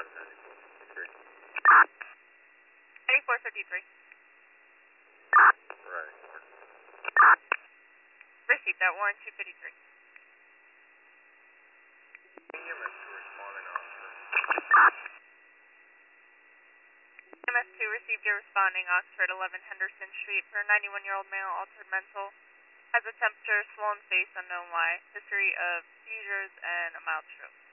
9453. Right. Received that warrant 253. EMS2 responding officer. MS2 received your responding Oxford 11 Henderson Street for a 91-year-old male, altered mental, has a temperature, swollen face, unknown why, history of seizures, and a mild stroke.